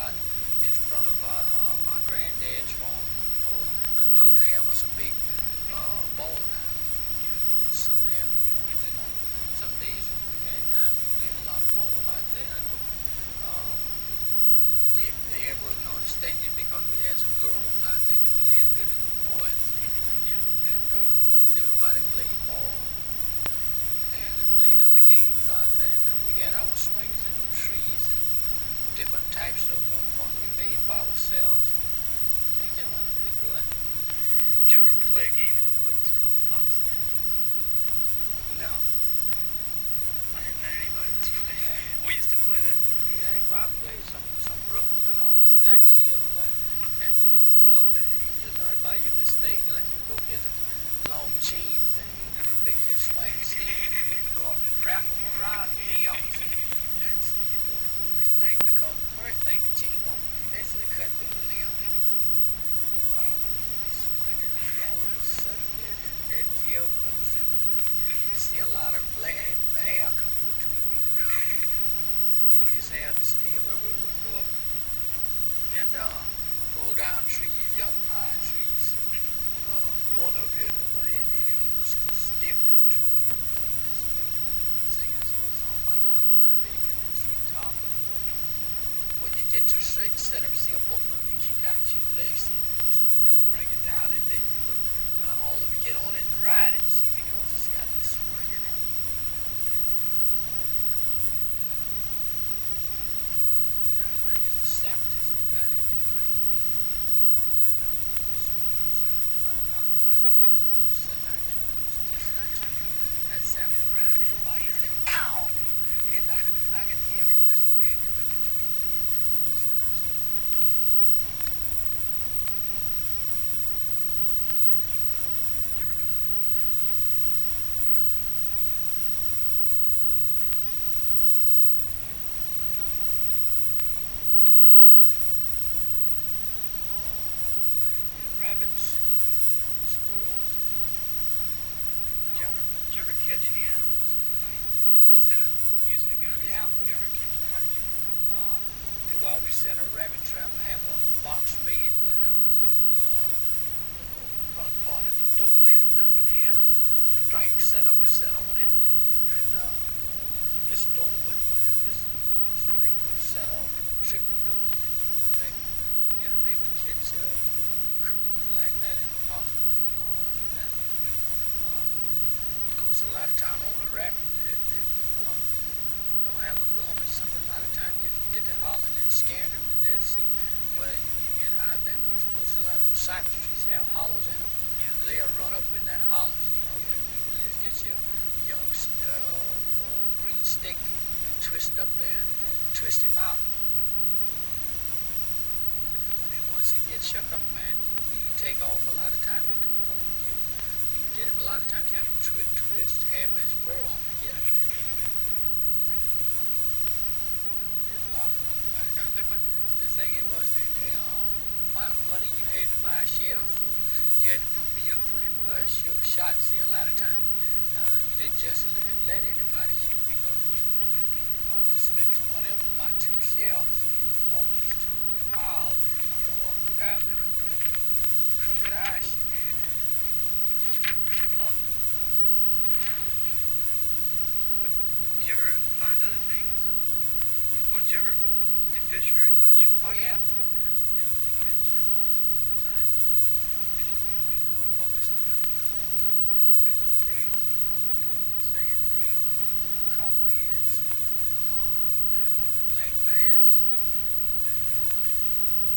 out in front of my granddad's farm for enough to have us a big ball down on Sunday afternoons. And on some days when we had time, we played a lot of ball out there. But uh, they wasn't understanding it because we had some girls out there that could play as good as the boys. And everybody played ball. And they played other games out there. And we had our swings in the trees and different types of fun we made for ourselves. I think that went pretty good. Did you ever play a game in the woods called Fox? No. I hadn't met anybody that's played. Yeah. We used to play that. Yeah, I played some brothers that almost got killed. Had to go up and you learn by your mistake. Like you go get long chains and you make your swings. Go up and wrap them around the limbs. That's you know the foolish thing because the first thing the chain gonna eventually cut through the limb. While we be swinging, and all of a sudden it give loose and you see a lot of air come between you and the ground. We used to have this deal where we would go up and pull down trees, young pine trees. One of it, and if it was stiff, and two of them singing some song like "Round My Baby" in the tree top. And when you get to a straight setup, see both of you kick out your legs, you just bring it down, and then you would all of you get on it and ride it. See, because it's got this spring in it. I guess the sap just got in it right. That sap will right over my ears, then pow! And I can hear all this wind coming between me and the walls. Rabbits, squirrels. Did you ever catch any animals? I mean, instead of using a gun. Yeah. Did you ever catch? How did you do it? Well, we set a rabbit trap, have a box made with a front part of the door lift up and had a string set on it. And this door, whenever this string was set off, it tripped the door and then you go back and get them. They would catch coons like that in the hospitals and all like that. Of course, a lot of time on the rabbit, if you don't have a gun or something, a lot of times if you get to hollering and scaring them to death, see, well, and out there in those woods, a lot of those cypress trees have hollows in them. Yeah. They'll run up in that hollow. You know, you have to do is get your young green stick and twist up there and twist him out. And then once he gets shook up, man, you take off a lot of time into one of them. You get him a lot of times. You have to twist half of his fur off to get him. There's a lot of them back out there, but the thing it was the amount of money you had to buy shells for. You had to be a pretty sure shot. See, a lot of times you didn't just let anybody shoot because spent some money up for about 2 shells. You would walk these 2 miles and no one would have ever know crooked eye shit. Did you ever find other things? Did you ever fish very much?